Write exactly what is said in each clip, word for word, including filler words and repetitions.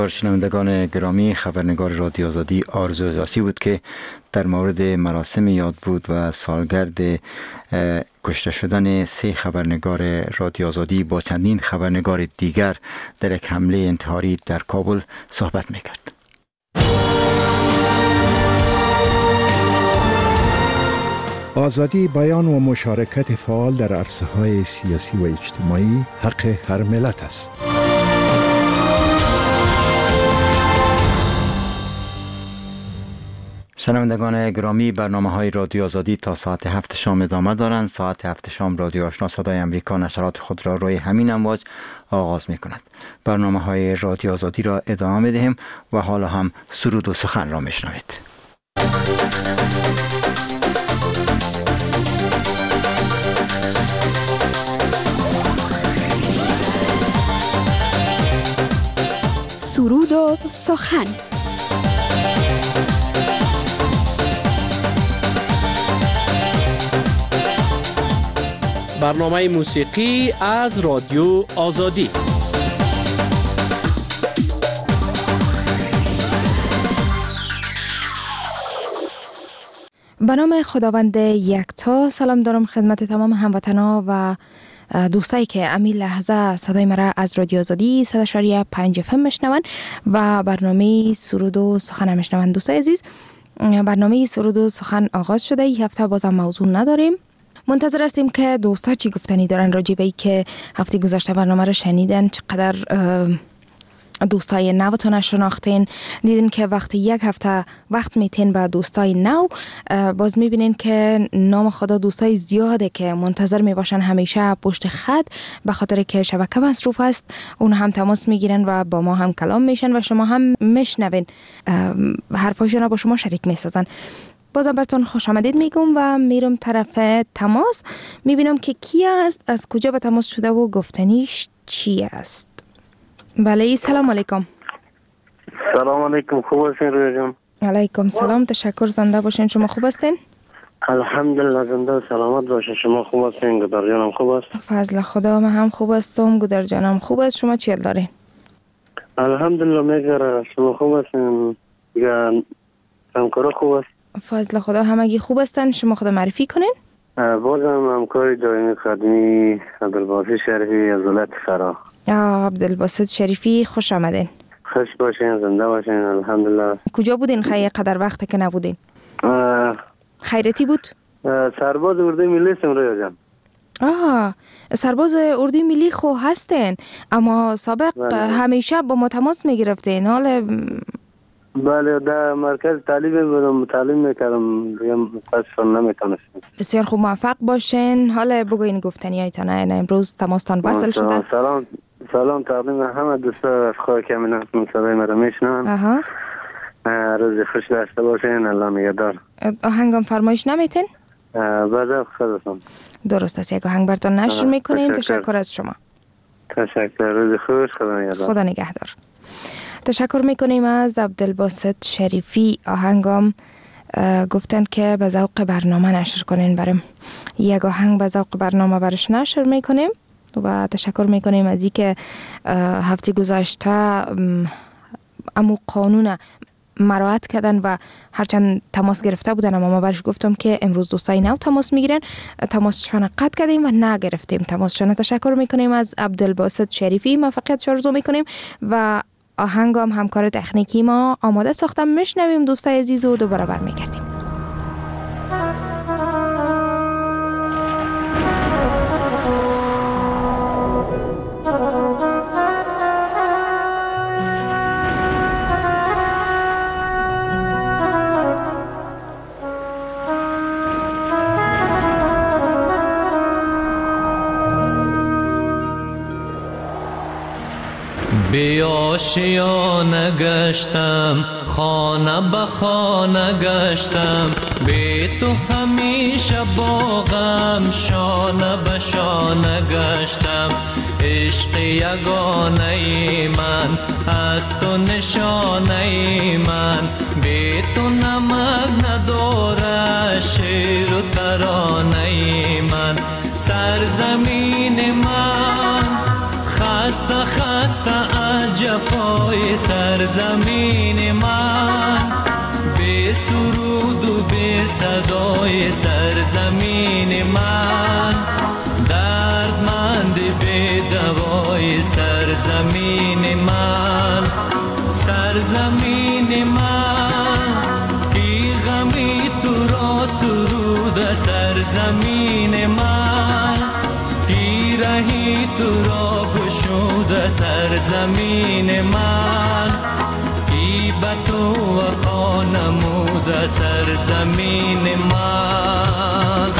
شنوندگان گرامی، خبرنگار رادیو آزادی آرزو قیاسی بود که در مورد مراسم یاد بود و سالگرد کشته شدن سه خبرنگار رادیو آزادی با چندین خبرنگار دیگر در یک حمله انتحاری در کابل صحبت میکرد. آزادی بیان و مشارکت فعال در عرصه‌های سیاسی و اجتماعی حق هر ملت است. شنوندگان گرامی، برنامه‌های رادیو آزادی تا ساعت هفت شام ادامه دارند. ساعت هفت شام رادیو آشنا صدای امریکا نشرات خود را روی همین امواج آغاز می‌کند. برنامه‌های رادیو آزادی را ادامه می‌دهیم و حالا هم سرود و سخن را می‌شنوید. سرود و سخن. برنامه موسیقی از رادیو آزادی. به نام خداوند یکتا. سلام دارم خدمت تمام هموطنان و دوستایی که امی لحظه صدای مرا از رادیو آزادی صد و شش پنج اف ام میشنون و برنامه سرود و سخن میشنون. دوستای عزیز، برنامه سرود و سخن آغاز شده. این هفته بازم موضوع نداریم. منتظر هستیم که دوستا چی گفتنی دارن راجع به این که هفته گذشته برنامه رو شنیدن، چقدر دوستای نوتون شناختین، دیدین که وقتی یک هفته وقت میتین به دوستای نو، باز میبینین که نام خدا دوستای زیاده که منتظر میباشن همیشه پشت خط، به خاطر که شبکه مصروف است. اون هم تماس میگیرن و با ما هم کلام میشن و شما هم میشنوین، حرفاشون با شما شریک میسازن. بازم براتون خوش آمدید میگم و میرم طرف تماس، میبینم که کی است، از کجا به تماس شده و گفتنیش چی است. بله، سلام علیکم. سلام علیکم، خوب هستین رویا جان؟ علیکم سلام، تشکر، زنده باشین. شما خوب هستین؟ الحمدلله زنده و سلامت باشه. شما خوب هستین؟ گدر جانم خوب است؟ فضل خدا، من هم خوب هستم، گدر جانم خوب است. شما چی دارین؟ الحمدلله میگره. شما خوب هستین؟ یا همکارا خوب است؟ فضل خدا، همگی خوب هستن. شما خدا معرفی کنین؟ بازم همکار دائمی خدمی عبدالباسط شریفی از ولایت فرا. عبدالباسط شریفی، خوش آمدین. خوش باشین، زنده باشین. الحمدلله. کجا بودین خیلی قدر وقت که نبودین؟ خیرتی بود؟ سرباز اردوی ملی هستم رویا جان. آه، سرباز اردوی ملی خو هستین، اما سابق بله. همیشه با ما تماس میگرفتین. حالا بله، در مرکز تعلیم بودم، تعلیم میکردم، دیگه متاسفانه نمیتونستم. بسیار خوب، موفق باشین. حالا بگوین گفتنی هایتان. امروز تماستان وصل شده. سلام سلام تقدیم همه دوستا از خواهی که من هستم، صدای مرا میشنن. آها، روز خوش داشته باشین. الله نگهدار. آهنگم فرمایش نمیتین؟ بله خودتون. درست است، یک آهنگ براتون نشر میکنیم. تشکر. تشکر از شما. تشکر، روز خوش، خدا نگهدار. خدا نگهدار. تشکر میکنیم از عبدالباسط شریفی. آهنگم گفتن که به ذوق برنامه نشر کنین بریم. یک آهنگ به ذوق برنامه برش نشر میکنیم و تشکر میکنیم از این که هفته گذشته امو قانون مراعات کردن و هرچند تماس گرفته بودن، اما ما برش گفتم که امروز دوستای نو تماس میگیرن، تماسشان قطع کردیم و نگرفتیم تماسشان. تشکر میکنیم از عبدالباسط شریفی، موفقیت آرزو میکنیم و آهنگام همکار تکنیکی ما آماده ساختم. میشنویم دوستای عزیز و دوباره برمیگردیم. بی آشیانه گشتم، خانه به خانه گشتم، بی تو همیشه با غم شانه به شانه گشتم. عشق یگانه من از تو نشانه من، بی تو نمک نداره شعر و ترانه من. سرزمین من خسته خسته عجب جفای سرزمین من، به سرود و به صدای سرزمین من، دردمند به دوای سرزمین من، سرزمین من کی غمی تو را سرود سرزمین من، کی رهی تو را گشود سرزمین من، کی به تو وفا نمود سرزمین من.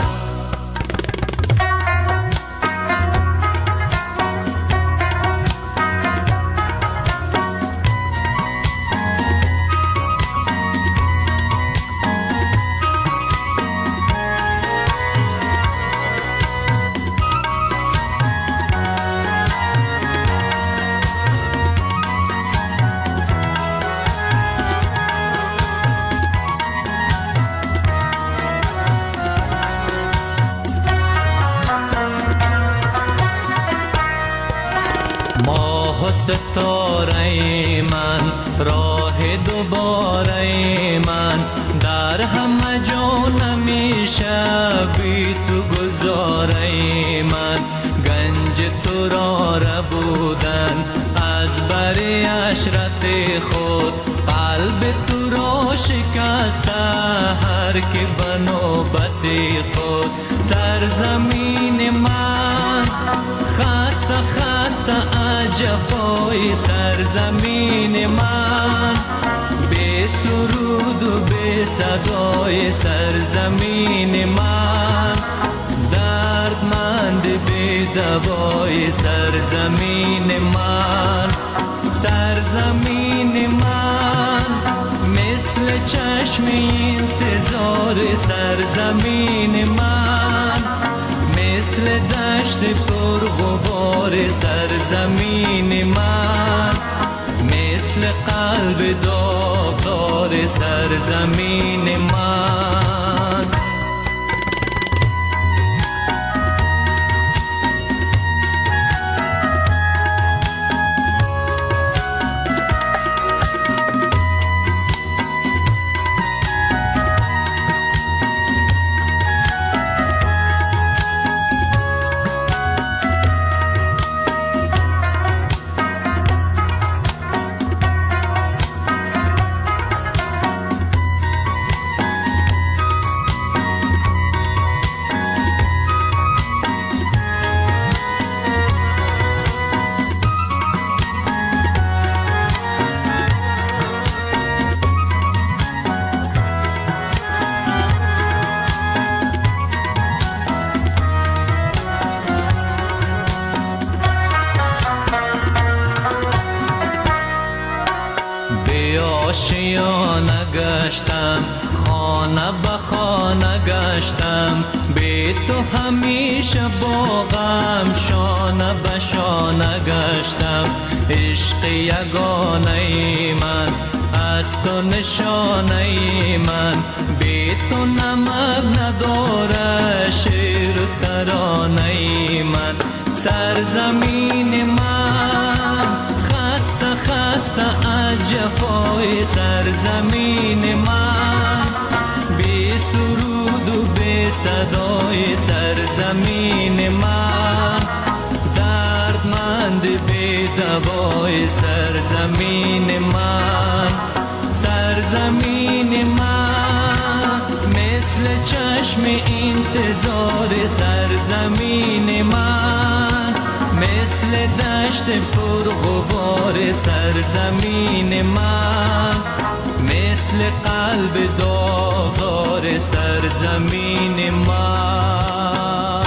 ستاره من، راه دوباره من، در همه جا نمیشه بی تو گذاره من، گنج تو را ربودن از بر عشرت خود، قلب تو را شکسته هر که به نوبت خود، سرزمین من خسته خسته جفای سرزمین من، به سرود و به صدای سرزمین من، دردمند به دوای سرزمین من، سرزمین من مثل چشم انتظار سرزمین من، مثل دشت پر غبار سرزمین من، مثل قلب داغدار سرزمین من. آشیانه گشتم، خانه به خانه گشتم، به تو همیشه با غم شانه به شانه گشتم، عشق یگانه من از تو نشانه من، به تو نمک نداره شعر ترانه من، سرزمین من خسته خسته از جفای سرزمین من، به سرود و به صدای سرزمین من، دردمند به دوای سرزمین من، سرزمین من مثل چشم انتظار سرزمین من، مثل دشت پر غبار سرزمین من، مثل قلب داغدار سرزمین من.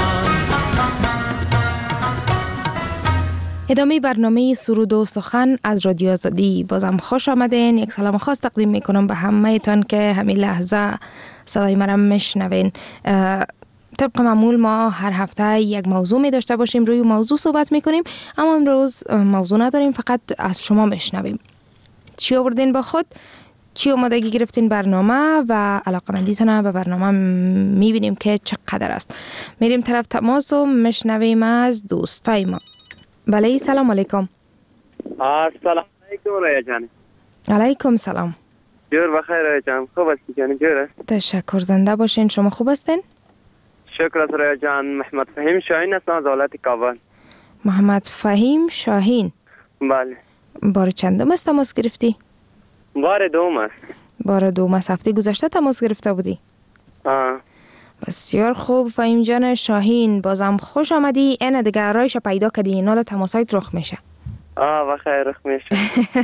ادامه برنامه سرود و سخن از رادیو آزادی. بازم خوش آمدین. یک سلام خاص تقدیم میکنم به همه تان که همین لحظه صدای مرا میشنوین. طبق معمول ما هر هفته یک موضوع می داشته باشیم، روی موضوع صحبت میکنیم، اما امروز موضوع نداریم، فقط از شما میشنویم. چی آوردین با خود؟ چی آمادگی گرفتین برنامه و علاقمندیتون به برنامه میبینیم که چقدر است. میریم طرف تماس و میشنویم از دوستای ما. بله، سلام علیکم. سلام علیکم ریا جان. علیکم سلام. جور بخیر ریا جان. خوب هستی جان؟ جور است. تشکر، زنده باشین. شما خوب هستین؟ شکر است ریا جان. محمد فهیم شاهین هستم از ولایت کابل. محمد فهیم شاهین. بله. بار چندم است تماس گرفتی؟ بار دوم است. بار دوم است. هفته گذشته تماس گرفته بودی؟ آه. بسیار خوب فهیم جان شاهین، بازم خوش آمدی. اینه دیگه رایش پیدا کردی، اینا تماسایت رخ میشه. آه بخیر رخ میشه.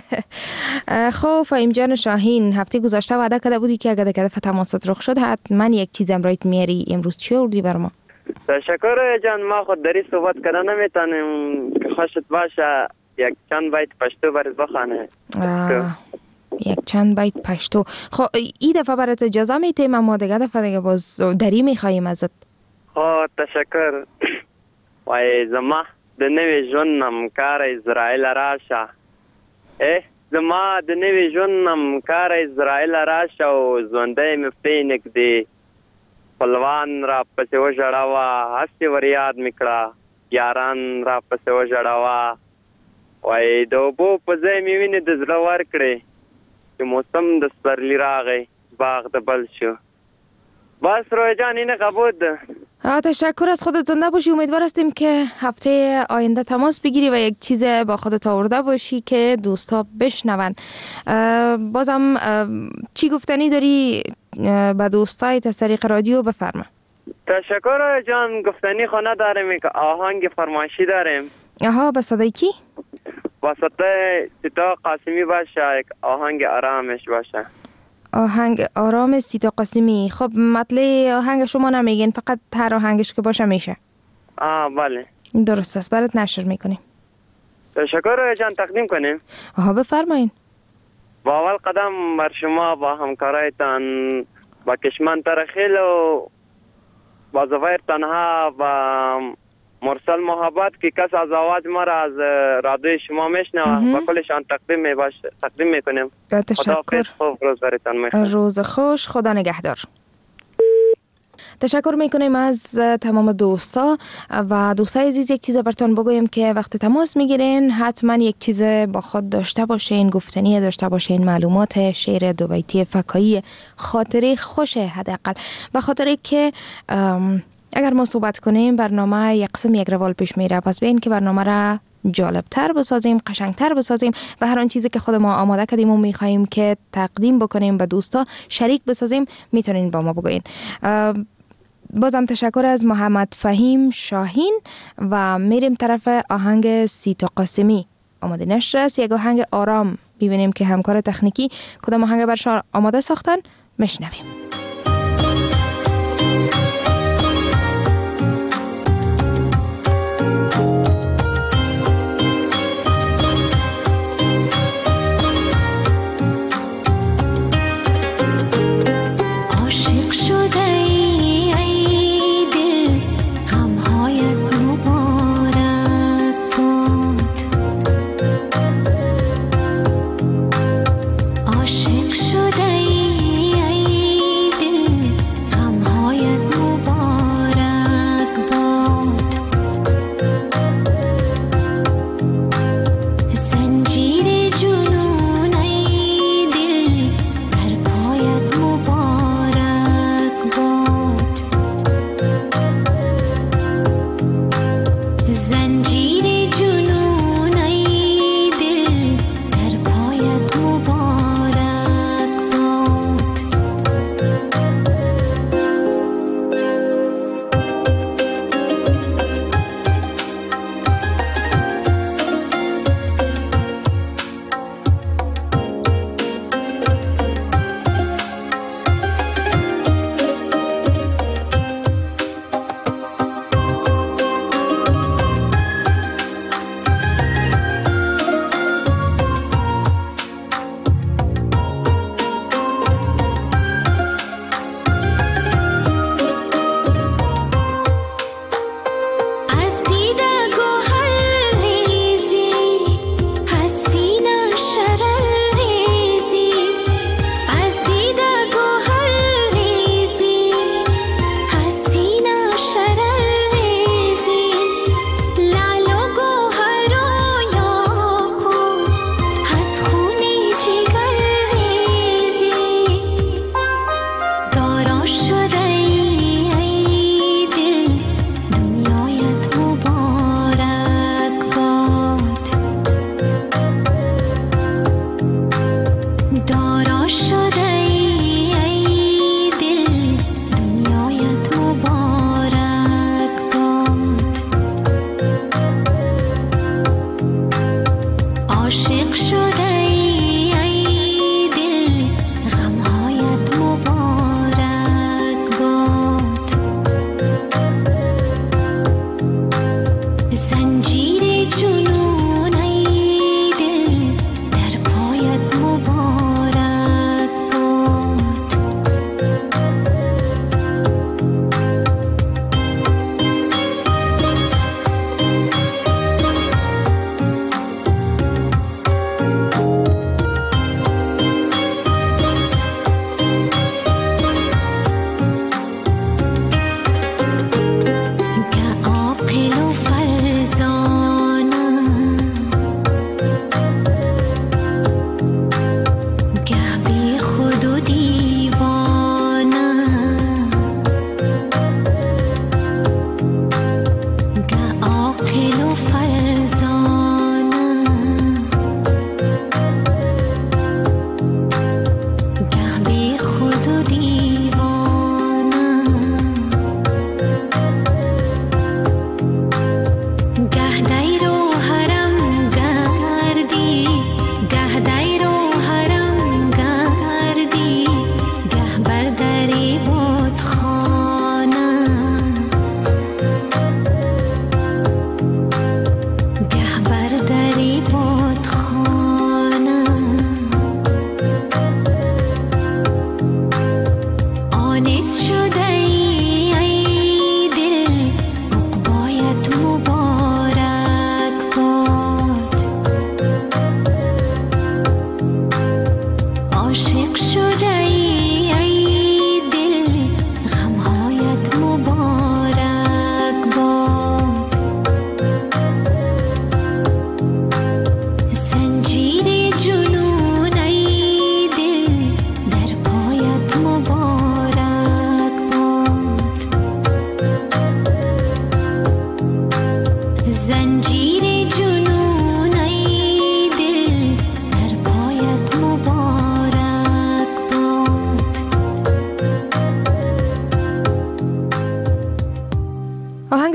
خب فهیم جان شاهین، هفته گذشته وعده کرده بودی که اگر دیگه دفعه تماست رخ شد حتما یک چیز امرایت میاری. امروز چی آوردی بر ما؟ تشکر جان. ما خود داری صحبت کردن نمیتونیم که خوشت باشه یک چند بیت پشتو برات بخوانه. یک چند بیت پشتو. خب این دفعه برات اجازه میتیم، اما دیگه دفعه دیگه باز دری میخواییم ازت. خب تشکر. وای زما د نوې ژوندم کار اسرائیل راشه. اه زما د نوې ژوندم کار اسرائیل راشه او ژوندی مفتې نږدې خپلوان را پسې وژړوه، هسې ور یاد مې کړه یاران را پسې وژړوه. وای د اوبو په ځای مې وینې د زړه ورکړې که موسم د سپرلي راغی باغ د بل شو. بس روی جان اینه قبول ده. تشکر از خودت، زنده باشی. امیدوار هستیم که هفته آینده تماس بگیری و یک چیز با خودت آورده باشی که دوستا بشنون. بازم چی گفتنی داری به دوستایت از طریق رادیو؟ بفرما. تشکر جان. گفتنی خانه داریم که آهنگ فرمایشی داریم. آها، به صدای کی؟ با صدای سیتا قاسمی باشه، یک آهنگ آرامش باشه. آهنگ آرام سیتا قاسمی. خب مطلع آهنگ شما نمیگین، فقط هر آهنگش که باشه میشه؟ آه بله درست است، برات نشر میکنیم. تشکر جان. تقدیم کنیم. آها بفرمایین. با اول قدم بر شما با همکارایتان با کشمن ترخیل و با زویر تنها و مرسل محبت که کس از آواز ما را از رادیو شما میشنوه با کلشان تقدیم می باشه تقدیم میکنیم. تشکر. خوب روز براتون میخوام. روز خوش. خدا نگهدار. تشکر میکنیم از تمام دوستا و دوستای عزیز. یک چیز براتون بگویم که وقتی تماس میگیرین حتما یک چیز با خود داشته باشین، گفتنی داشته باشین، معلومات، شعر دو بیتی فکاهی، خاطره خوشه حداقل، به خاطر که اگر ما صحبت کنیم برنامه یک قسم یک روال پیش میره. پس ببین که برنامه را جالبتر بسازیم، قشنگتر بسازیم و هر آن چیزی که خود ما آماده کردیم و میخواییم که تقدیم بکنیم به دوستا، شریک بسازیم، میتونین با ما بگوین. بازم تشکر از محمد فهیم شاهین و میریم طرف آهنگ سیتا قاسمی. آماده نشر است، یک آهنگ آرام. ببینیم که همکار تکنیکی کدام آهنگ برشان آماده ساختن. مشنویم. عاشق شده ای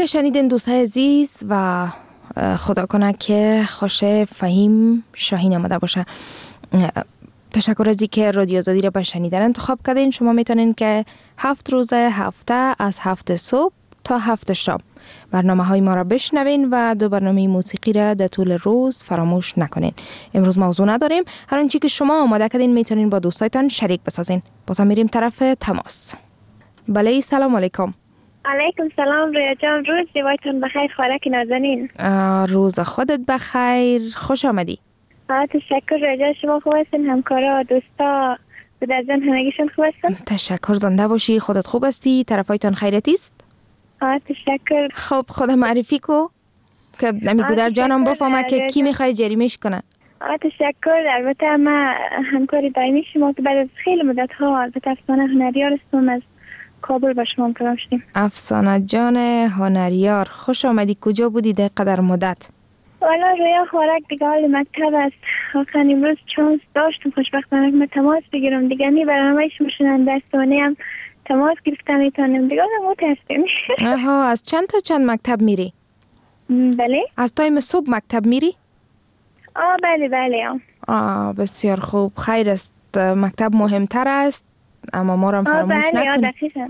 که شنیدین دوستای عزیز و خدا کنه که خوش فهیم شاهین آمده باشه. تشکر از اینکه رادیو آزادی را به شنیدن انتخاب کردین. شما میتونین که هفت روز هفته از هفت صبح تا هفت شام برنامه های ما را بشنوین و دو برنامه موسیقی را در طول روز فراموش نکنین. امروز موضوع نداریم، هر آنچه که شما آماده کردین میتونین با دوستایتان شریک بسازین. بازم میریم طرف تماس. بله، سلام علیکم. علیکم سلام رویا جان، روز زیبایتون بخیر، خوراک نازنین. روز خودت بخیر، خوش آمدی. تشکر رویا جان، شما خوب هستین؟ همکارا، دوستا، بودرزن همگیشون خوب هستن؟ تشکر، زنده باشی. خودت خوب هستی؟ طرفایتان خیرتی است؟ آه تشکر. خب خود معرفی کو که نمی گودر جانم بفهمه که کی میخوای جریمش کنه. آه تشکر. البته ما همکاری دائمی شما که بعد از خیلی مدت ها البته افسانه هنریار هستم، از کابل با شما همکارم شدیم. افسانه جان هنریار، خوش آمدی. کجا بودی در قدر مدت؟ والا رویا خوراک دیگه حال مکتب است. واقعا امروز چانس داشتم خوشبختانه که من تماس بگیرم دیگه. نی برنامه شما شنونده استونی هم تماس گرفتم میتونم دیگه موت هستیم. آها، از چند تا چند مکتب میری؟ بله. از تایم صبح مکتب میری؟ آه بله بله. آه بسیار خوب، خیر است. مکتب مهمتر است اما ما رو هم فراموش بله، نکنی. دقیقاً.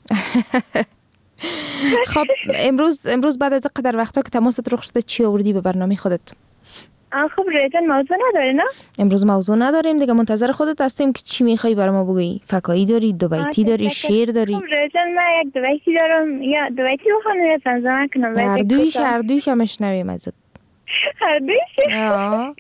خب امروز امروز بعد از قدر وقتا که تماست رخ شده چی آوردی به برنامه خودت؟ آه خب ریزن موضوع نداره نه؟ امروز موضوع نداریم دیگه، منتظر خودت هستیم که چی میخوای برای ما بگویی. فکایی داری، دو بیتی داری، شعر داری؟ خب ریزن من یک دو بیتی دارم، یا دو بیتی بخونم یا زمزمه کنم. هر دویش هر دویش هم اشنویم ازت. هر دویش؟ آه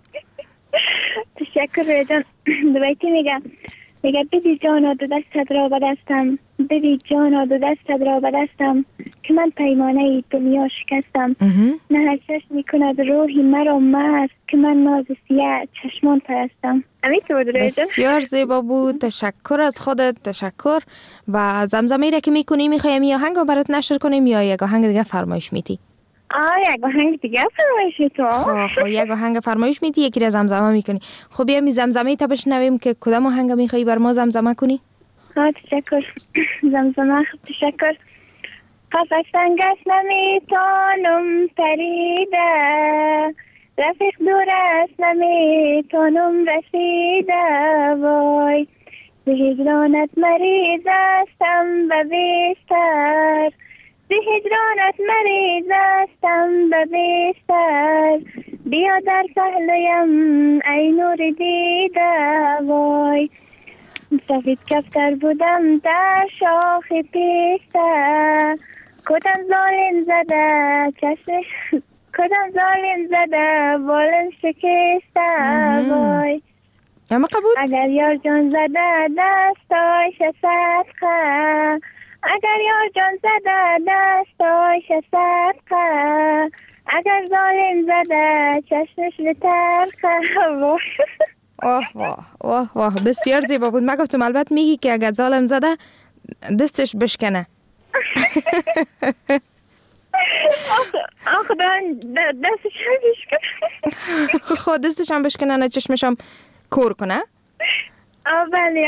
تشکر ریزن. دو بیتی میگم میگه بدی جانا دو دستت را به دستم، بدی جانا دو دستت را به دستم، که من پیمانه دنیا شکستم. نه هر چشمی کند روحی مرا مست، که من ناز سیاه چشمان پرستم. همین که بود ریجان. بسیار زیبا بود، تشکر از خودت. تشکر. و زمزمه را که میکنی میخوایم یا آهنگ رو برات نشر کنیم یا یک آهنگ دیگه فرمایش میدی؟ آه یک آهنگ دیگه فرمایش میتو. خب خب یک آهنگ فرمایش میدی، یکی را زمزمه میکنی. خب بیا می زمزمه تا بشنویم که کدام آهنگ میخوای بر ما زمزمه کنی؟ آه تشکر. زمزمه خب تشکر. قفص سنگش نمیتونم پریده، رفیق دور است نمیتونم رسیده، وای به هجرانت مریض استم به بیستر، به هجرانت مریض استم به بیستر، بیا در پهلویم ای نور دیده، وای سفید کفتر بودم در شاخ پیسته، کدام ظالم زده چشم، کدام ظالم زده بالم شکسته، وای اما قبول. اگر یار جان زده دستایش صدقه، اگر یار جان زده دستایش صدقه، اگر ظالم زده چشمش به ترخه. واه واه واه واه بسیار زیبا بود. من گفتم البته میگی که اگر ظالم زده دستش بشکنه. آخه دستش هم بشکنه. خود دستش هم بشکنه نه چشمش هم کور کنه. آه بله.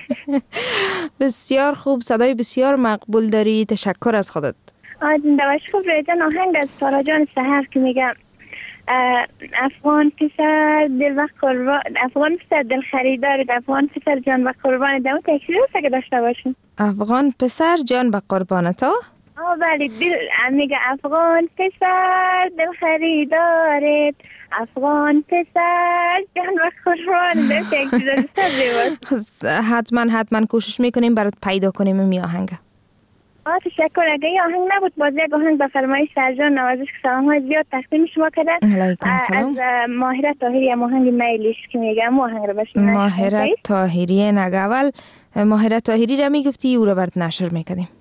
بسیار خوب، صدای بسیار مقبول داری. تشکر از خودت. آه دوش خوب ریجان. آهنگ از سارا جان سحر که میگم افغان پسر دل و قربان، افغان پسر دل خریدار، افغان پسر جان و قربان. دمو تکشیر هست که داشته باشیم. افغان پسر جان و قربان تو؟ آه بله. دل میگه افغان پسر دل خریدارت، افغان پسر جان و قربان. دمو تکشیر هست. حتما حتما کوشش میکنیم برات پیدا کنیم این آهنگ. آه تشکر. اگه یه آهنگ نبود باز یک آهنگ به فرمایش سرجان نوازش که سلام های زیاد تقدیم شما کردن. علیکم سلام. از ماهره طاهری هم آهنگ میلیش که میگم آهنگ رو بشنویم. ماهره طاهری نگه اول ماهره طاهری رو میگفتی او رو برات نشر میکردیم.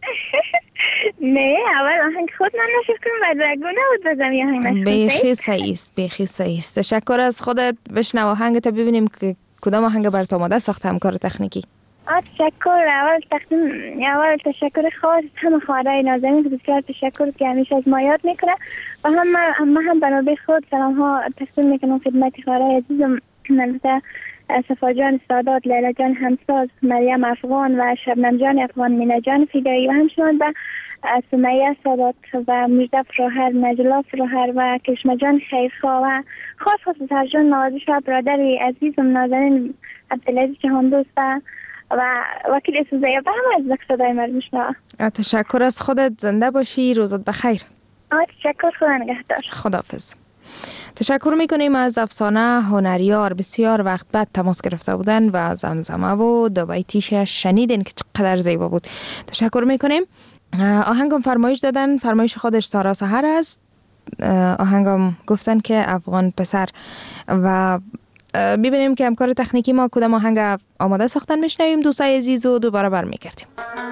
نه اول آهنگ خود من نشر کنم بعد رگو نبود بزم یه آهنگ نشر. بیخی صحیح است، بیخی صحیح است. تشکر از خودت. بشنو آهنگ تا ببینیم که کدام آهنگ برات آماده ساخت همکار تکنیکی. آه تشکر. اول تقدیم اول تشکر خاص همه خواهرای نازنین که بسیار تشکر که همیشه از ما یاد میکنه و هم هم هم بنابه خود سلام ها تقدیم میکنم خدمت خواهرای عزیزم. البته صفا جان سادات، لیلا جان همساز، مریم افغان و شبنم جان افغان، مینا جان فیدایی و همچنان به سمیه سادات و مجده فراهر، نجلا فراهر و کشمه جان خیرخواه و خاص خاص سرجان نوازش و برادر عزیزم نازنین عبدالعزیز جهان دوست و وکیل سوزه و همه از صدای مرد میشنوه. تشکر از خودت، زنده باشی، روزت بخیر. تشکر، خدا نگهدار. خداحافظ. تشکر میکنیم از افسانه هنریار، بسیار وقت بعد تماس گرفته بودن و زمزمه و دو بیتیش شنیدین که چقدر زیبا بود. تشکر میکنیم. آهنگم فرمایش دادن، فرمایش خودش سارا سحر است. آهنگم گفتن که افغان پسر و ببینیم که همکار تکنیکی ما کدام آهنگ آماده ساختن میشنویم. دوستای عزیز و دوباره برمیگردیم.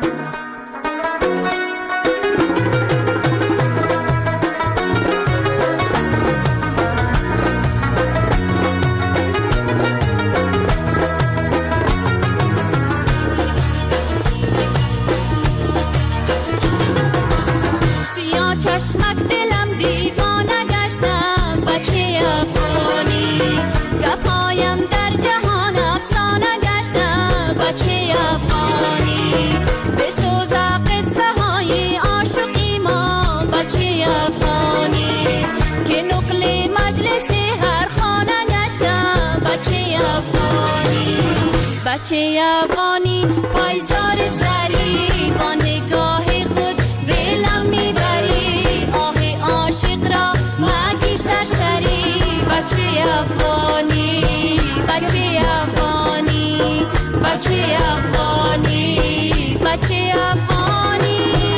سیاه چشمک دلم دیوانه گشتم، بچه افغانی گپایم در جهان افسانه گشتم، بچه افغانی بسوزه قصه های عاشقی ما، بچه افغانی که نقل مجلس هر خانه گشتم، بچه افغانی بچه افغانی پایزار زری با نگاه خود دلم میبری، آه عاشق را مگی سرسری، بچه افغانی بچه افغانی بچه افغانی بچه افغانی.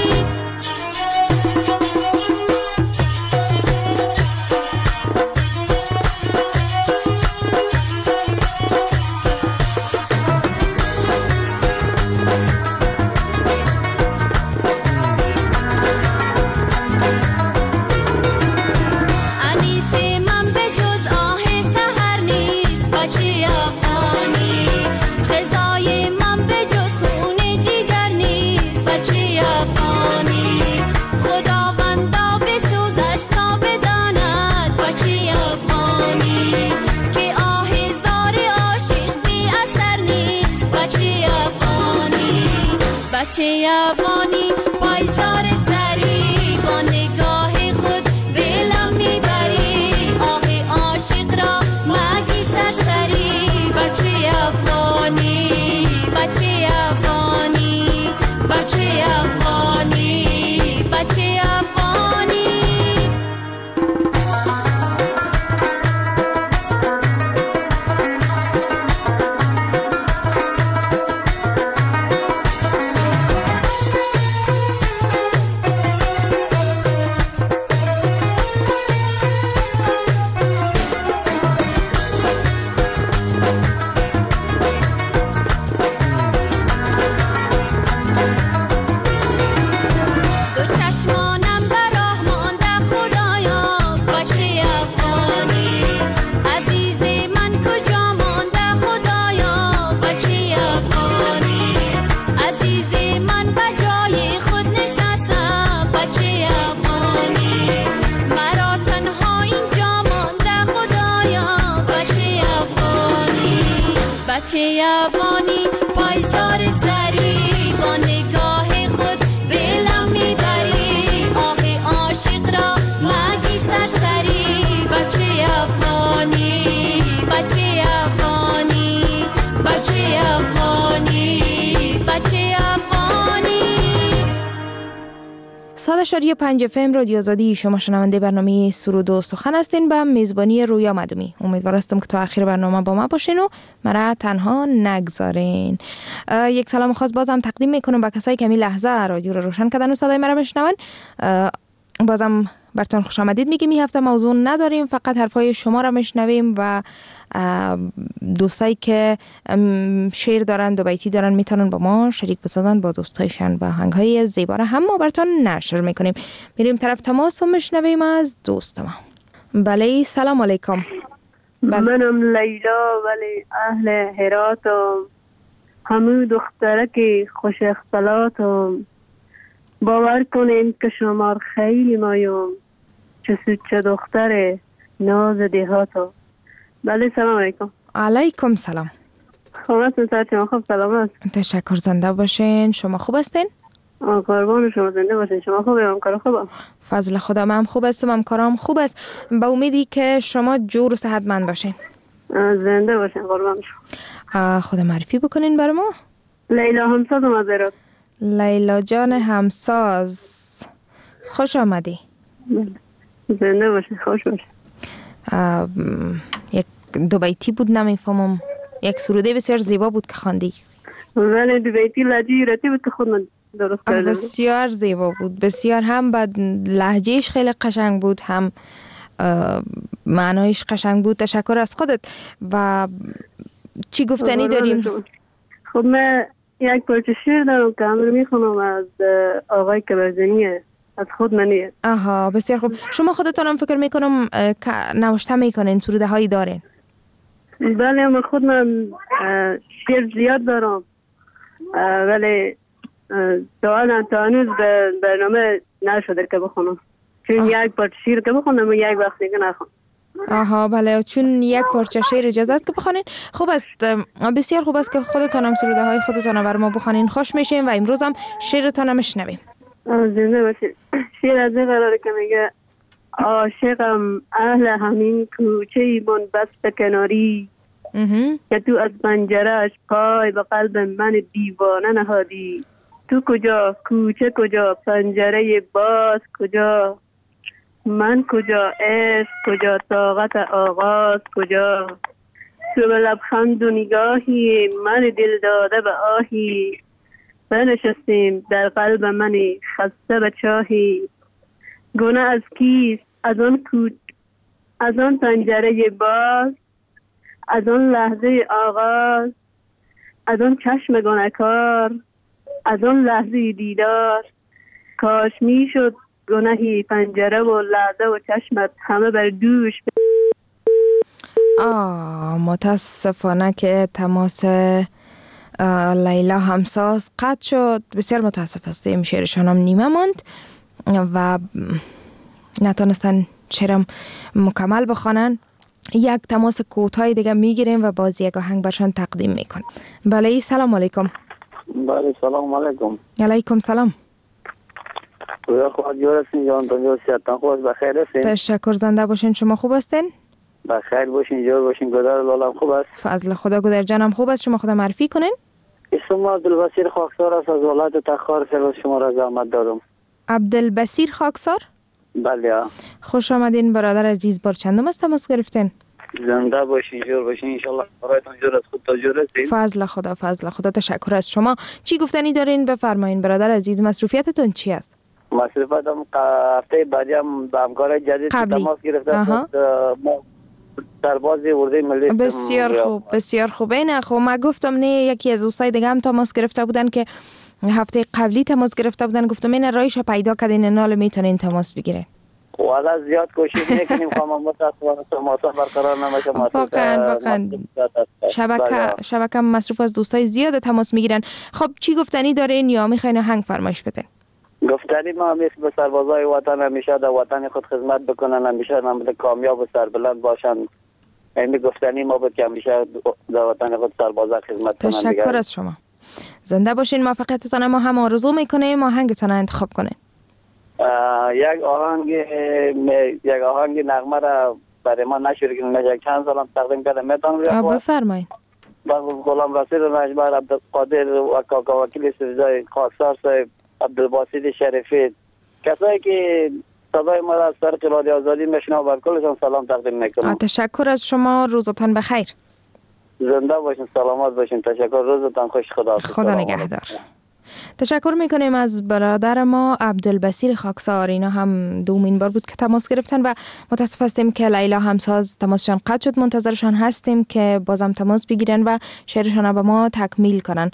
بچه افغانی پایزار زری با نگاه خود دلم میبری، آه عاشق را مگی سرسری، بچه افغانی بچه افغانی بچه افغانی بچه افغانی. بچه افغانی پایزار زری با نگاه خود دلم میبری، آه عاشق را مگی سرسری، بچه افغانی بچه افغانی بچه افغانی بچه افغانی. صد و شش و پنج اف ام رادیو آزادی، شما شنونده برنامه سرود و سخن هستین به میزبانی رویا مدومی. امیدوارم که تا آخر برنامه با ما باشین و مرا تنها نگذارین. یک سلام خاص بازم تقدیم میکنم به کسایی که همین لحظه رادیو رو روشن کردن و صدای مرا بشنون. بازم براتون خوش آمدید میگیم. این هفته موضوع نداریم، فقط حرفای شما را میشنویم و دوستایی که شعر دارن، دو بیتی دارن، میتونن با ما شریک بسازن با دوستایشان و آهنگهای زیبا را هم ما براتون نشر میکنیم. میریم طرف تماس و میشنویم از دوست ما. بله سلام علیکم. بله. منم لیلا ولی اهل هراتم، همو دختره که خوش اختلاطم، باور کنین که شمار خیلی مایم، چه سوچه دختره ناز دیهاتم. بله سلام علیکم. علیکم سلام. خوب هستین؟ شما خوب سلامت؟ تشکر، زنده باشین. شما خوب هستین؟ قربان شما، زنده باشین. شما خوبه؟ همکار خوبه؟ فضل خدا، من خوب هستم، همکارم خوب است. با امیدی که شما جور و صحتمند باشین. زنده باشین قربان شما. خود معرفی بکنین برای ما. لیلا همساز مزارات. لیلا جان همساز، خوش آمدی. زنده باشین، خوش باشین. یک دو بیتی بود، نمیفهمم. یک سروده بسیار زیبا بود که خواندی. ولی دو بیتی لجیرتی بود که خود من درست کردم. بسیار زیبا بود، بسیار. هم بعد لهجهش خیلی قشنگ بود، هم معنایش قشنگ بود. تشکر از خودت. و چی گفتنی داریم؟ خب من یک پارچه شعر دارم که امر میخونم از آقای کبرزنیه، از خود منیه. آها، بسیار خوب. شما خودتانم فکر میکنم که نوشته میکنین، سروده هایی دارین؟ بله، اما خود من شعر زیاد دارم، ولی تا تا هنوز به برنامه نشده که بخونم، چون آه. یک پارچه شعر که بخونم و یک وقت دیگه نخونم. آها بله، چون یک پارچه شعر اجازه است که بخونین. خوب است، بسیار خوب است که خودتان هم سروده های خودتان بر ما بخونین. خوش میشیم و امروز هم شعرتان هم میشنویم. زنده باشید. شعر از این قراره که میگه: عاشقم اهل همین کوچه ای من بست کناری، که تو از پنجره‌اش پای به قلب من دیوانه نهادی. تو کجا، کوچه کجا، پنجره باز کجا، من کجا، عشق کجا، طاقت آغاز کجا. تو به لبخند و نگاهی من دل داده به آهی، بنشستیم در قلب منی خسته به چاهی. گناه از کیست؟ از آن کوچ، از آن پنجره باز، از آن لحظه آغاز، از آن چشم گناهکار، از آن لحظه دیدار. کاش می شد گناهی پنجره و لحظه و چشمت همه بر دوش. آه متاسفانه که تماس لیلا همساز قطع شد. بسیار متاسف هستیم. شعرشان هم نیمه ماند و نتونستن شعرم مکمل بخوانن. یک تماس کوتاه دیگه میگیریم و باز یک آهنگ برشان تقدیم میکنیم. بله، سلام علیکم. بله، سلام علیکم. علیکم سلام. رویا خواهد جور هستین جان، تنجور سیادتان خوب بخیر هستین؟ تشکر، زنده باشین. شما خوب هستین؟ بخیر باشین، جور باشین. گدر لالم خوب است؟ فضل خدا، گدر جانم خوب است. شما خدا معرفی کنین. اسم عبدالبصیر خاکسار است، از ولایت تخار سرویس شما را زحمت دارم. عبدالبصیر خاکسار؟ بله. خوش آمدین برادر عزیز. بار چندم از تماس گرفتین؟ زنده باشین، جور باشین. انشالله برایتون جور از خود تا جور هستین. فضل خدا، فضل خدا. تشکر از شما. چی گفتنی دارین؟ بفرمایین برادر عزیز. مصروفیتتون چی است؟ مصروفیتم هفته بعدی هم با همکار جدید تماس گرفتم. سرباز اردوی ملی. بسیار خوب، بسیار خوب. نه خب من گفتم نه، یکی از دوستای دیگه هم تماس گرفته بودن که هفته قبلی تماس گرفته بودن. گفتم این رایش پیدا کردین، نال میتونین تماس بگیره. والا زیاد کوشش میکنیم خواهم متاسفانه تماس برقرار نمیشه. واقعا واقعا شبکه شبکه مصروف از دوستای زیاد تماس میگیرن. خب چی گفتنی دارین یا میخواین آهنگ فرمایش بده؟ گفتنی ما همیشه به سربازای وطن همیشه در وطن خود خدمت بکنن، همیشه نمود کامیاب و سربلند باشن. این گفتنی ما بود که همیشه در وطن خود سربازا خدمت کنن. تشکر از شما. زنده باشین. موفقیتتان ما هم آرزو میکنیم. آهنگتان انتخاب کنین. یک آهنگ یک آهنگ نغمه را برای ما نشر کنیم. یک چند سالم تقدیم کردم. میتونم بفرمایید. با غلام رسول نجبر، عبدالقادر و کاکا وکیل سوزای خاکسار صاحب، عبدالباسط شریفی، کسایی که صدای ما را از طریق رادیو آزادی میشنون، بر کلشان سلام تقدیم میکنم. تشکر از شما. روزتان بخیر. زنده باشین، سلامت باشین. تشکر، روزتان خوش. خدا خدا نگهدار. تشکر میکنیم از برادر ما عبدالبصیر خاکسار. اینا هم دومین بار بود که تماس گرفتن و متاسف هستیم که لیلا همساز تماسشان قطع شد. منتظرشان هستیم که بازم تماس بگیرن و شعرشان به ما تکمیل کنن.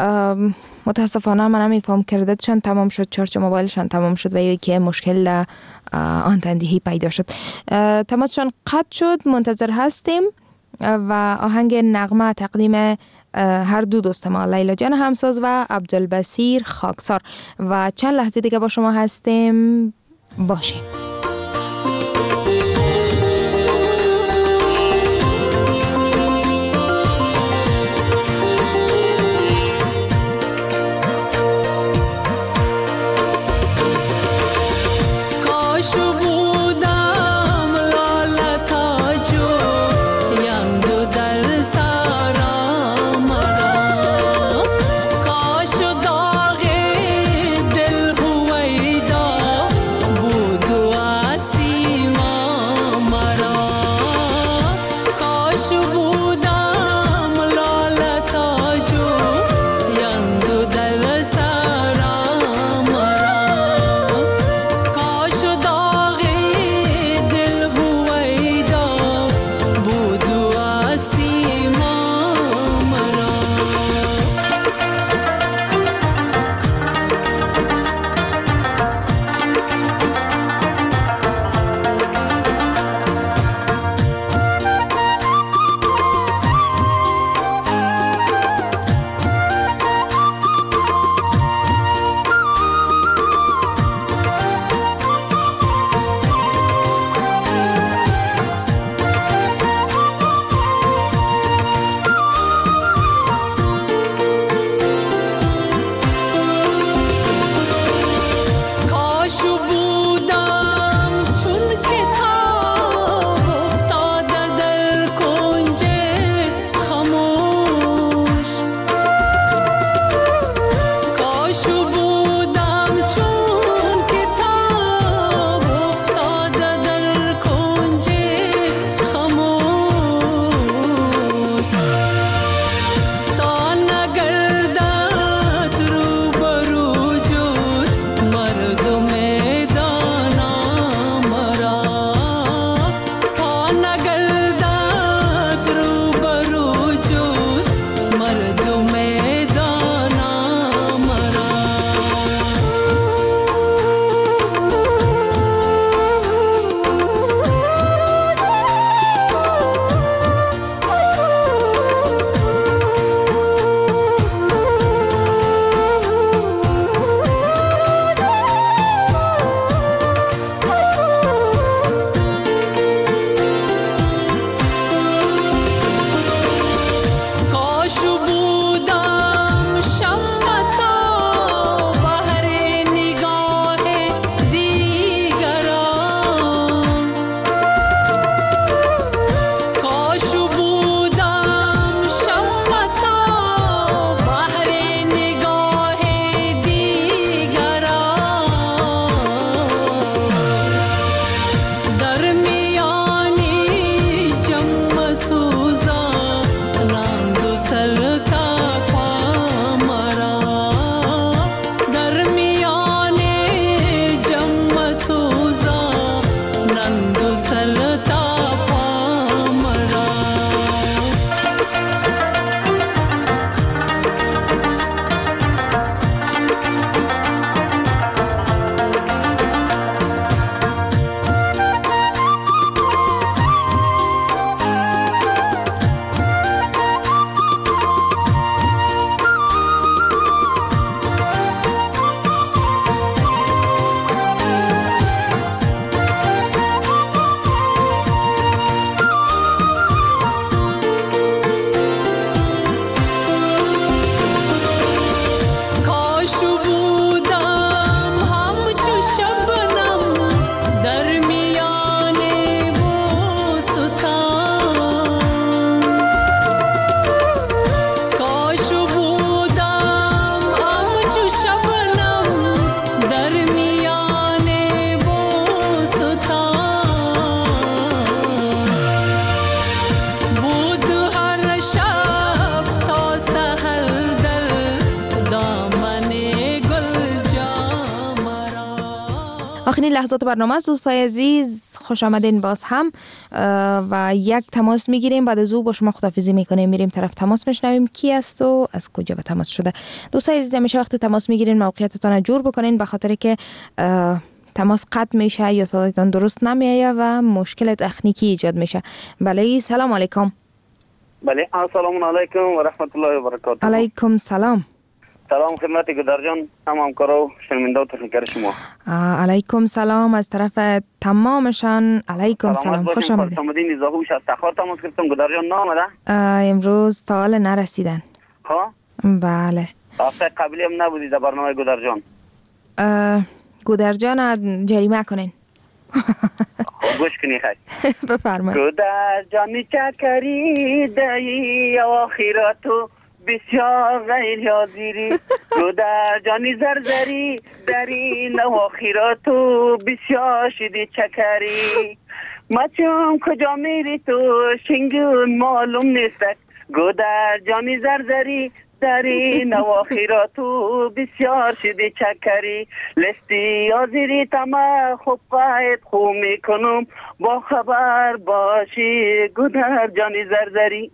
متاسفانه من نمیفهم کردتشان تمام شد، چارج موبایلشان تمام شد و یکی مشکل آن تندهی پیدا شد. تماسشان قطع شد. منتظر هستیم و آهنگ نغمه تقدیم هر دو دوست ما، لیلا جان همساز و عبدالبصیر خاکسار. و چند لحظه دیگه با شما هستیم. باشین. آخرین لحظات برنامه است دوستای عزیز، خوش آمدین باز هم و یک تماس میگیریم، بعد از او با شما خداحافظی میکنیم، میریم طرف تماس میشنویم کی است و از کجا به تماس شده. دوستای عزیز همیشه وقت تماس میگیرین موقعیتتان رو جور بکنین، به خاطر که تماس قطع میشه یا صدایتان درست نمیایه و مشکل تکنیکی ایجاد میشه. بله سلام علیکم. بله السلام علیکم و رحمت الله و برکاته. علیکم سلام. سلام خدمت گدار جان، هم همکارا و شنونده و تکنیکر شما. علیکم سلام از طرف تمامشان. علیکم سلام، خوش آمدید. خوش آمدین. زاهوش از تخار تماس گرفتم. گدار جان نامده؟ امروز تا حال نرسیدن. ها؟ بله. هفته قبلی هم نبودی در برنامه گدار جان. گدار جان جریمه کنین. گوش کنی خیلی. بفرمایید. گدار جان چکری دایی آخراتو بسیار غیر حاضری، تو در جانی زرزری در این آخراتو بسیار شدی چکری، مچم کجا میری تو شنگون معلوم نیستک، گو در جانی زرزری در این آخراتو بسیار شدی چکری، لستی آزیری تمام خوب قاید خوب میکنم با خبر باشی گو در جانی زرزری.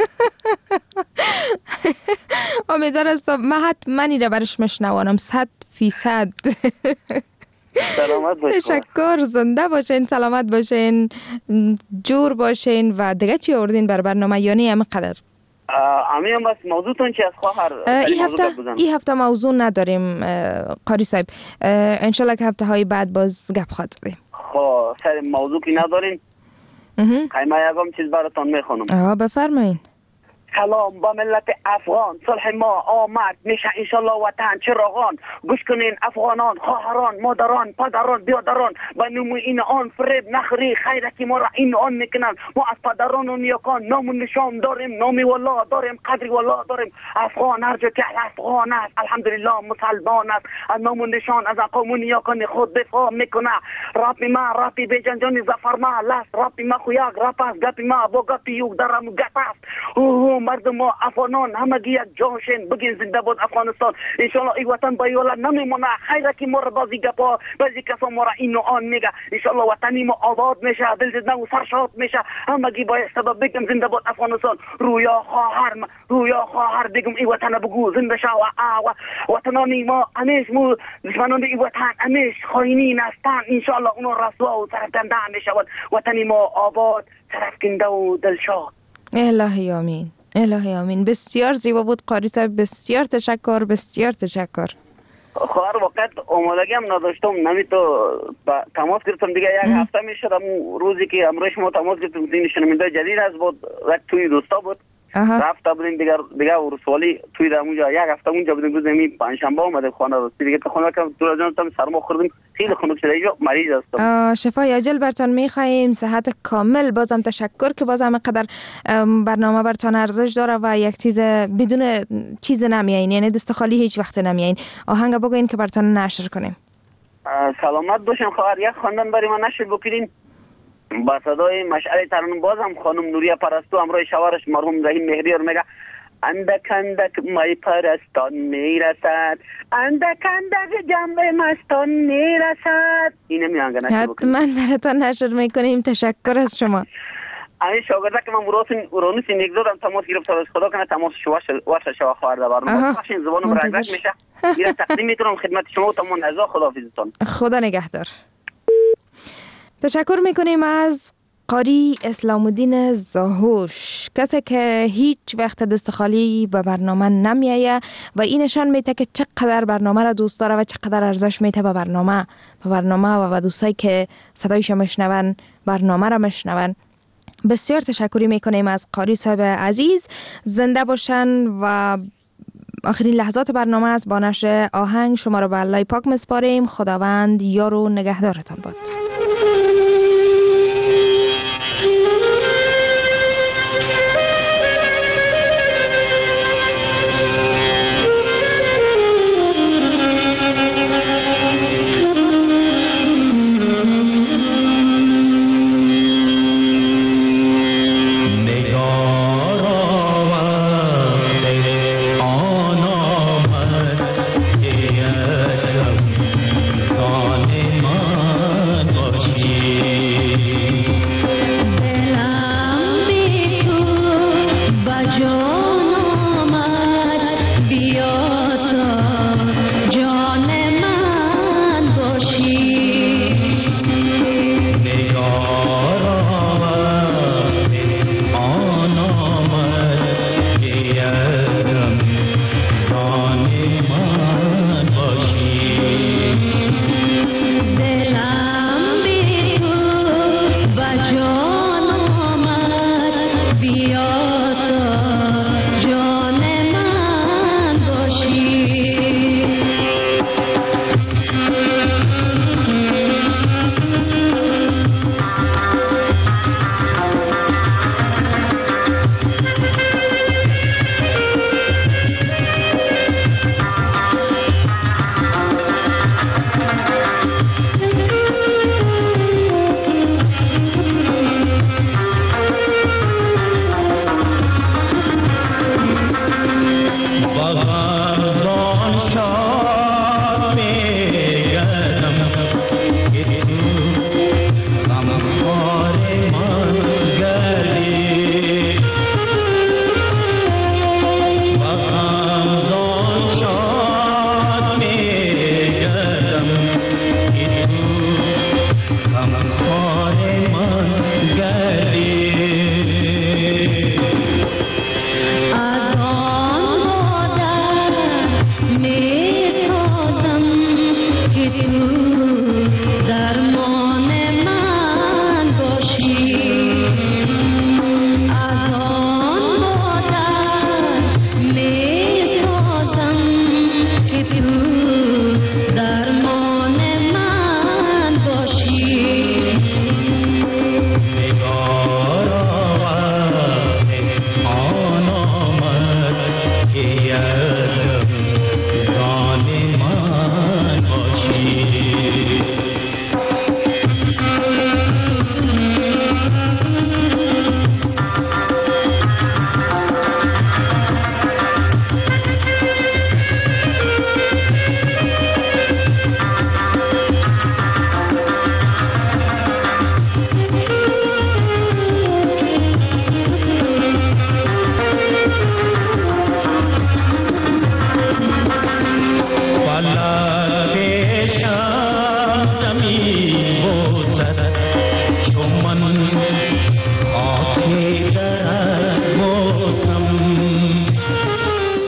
امیدوار هستم من حتما ایره برش مشنوانم صد فیصد. سلامت باشین. تشکر، زنده باشین، سلامت باشین، جور باشین. و دیگه چی آوردین بر برنامه یانی همه قدر؟ امی هم بس موضوعتون چی از خواهر این هفته این هفته موضوع نداریم قاری صاحب، انشالله که هفته های بعد باز گپ خواهد زدیم. خب سر موضوع که ندارین خیمه یکم چیز براتون میخونم. آه بفرمایین. سلام با ملت افغان، صلح ما آمد میشه انشالله وطن چراغان، گوش کنین افغانان، خواهران، مادران، پدران، بیادران، به نوم این آن فریب نخری، خیره که ما را این آن میکنن، ما از پدران و نیاکان نام و نشان داریم، نامی والله داریم، قدری والله داریم، افغان هر جا که افغان است الحمدلله مسلمان است، از نام و نشان از قوم و نیاکان خود دفاع میکنه، راپی ما راپی بیجان جانی زفر ما لست، راپی ما خویاک راپ است، گپی ما با گپی یوک درم گپ است، مردم ما افغانان همگی یک جانشین، بگین زنده باد افغانستان، انشالله این وطن با یولا نمیمونه، خیره که ما را بازی گپا بعضی کسا ما را این و آن میگه، انشالله وطنی ما آباد میشه، دل زنده و سرشاد میشه، همگی باید سبب بگم زنده باد افغانستان، رویا خواهر رویا خواهر بگم این وطن بگو زنده شو و وطنانی ما همیش مو دشمنان این وطن همیش خاینین هستن، انشالله اونا رسوا و سرکنده میشود، وطنی ما آباد سرفکنده و دلشاد. الهی آمین، الهی آمین. بسیار زیبا بود قاری صاحب، بسیار تشکر، بسیار تشکر. خواهر وقت آمادگی هم نداشتم، نمی تو تماس گرفتم دیگه یک هفته میشد، روزی که امروز شما تماس گرفتم این شنونده جدید از بود یک توی دوستا بود رفته بودیم دیگه دیگه ورسوالی توی در اونجا یک هفته اونجا بودیم، روز می پنجشنبه اومدیم خانه رو دیگه تو خانه که تو جان تام سرما خوردیم، خیلی خنک شده اینجا مریض هستم. شفای عاجل برتون میخوایم، صحت کامل. بازم تشکر که بازم قدر برنامه برتون ارزش داره و یک چیز بدون چیز نمیاین، یعنی دست خالی هیچ وقت نمیاین. آهنگ بگوین که برتون نشر کنیم. سلامت باشین خواهر، یک خواندن برای من نشر بکنین با صدای مشعل ترانه. بازم خانم نوریه پرستو همراه شوهرش مرحوم رحیم مهری رو میگه اندک اندک مای پرستان میرسد، اندک اندک جنب مستان میرسد. اینه میانگه نشر بکنیم. حتما براتون نشر میکنیم. تشکر از شما. این شاگرده که من ورانوس نیگزادم تماس گرفت از خدا کنه تماس شوش شوا خورده برنامه بخشین زبانم رنگرک میشه. میره تقدیم میتونم خدمت شما و تمام اعضا. خداحافظتون. خدا نگهدار. تشکر میکنیم از قاری اسلام الدین زاهوش، کسی که هیچ وقت دست خالی به برنامه نمیایه و این نشان میده که چقدر برنامه را دوست داره و چقدر ارزش میده به برنامه به برنامه و به دوستایی که صدایش مشنون برنامه را مشنون. بسیار تشکری میکنیم از قاری صاحب عزیز. زنده باشن و آخرین لحظات برنامه است. با نشر آهنگ شما را به الله پاک مسپاریم. خداوند یار و نگهدارتان باد.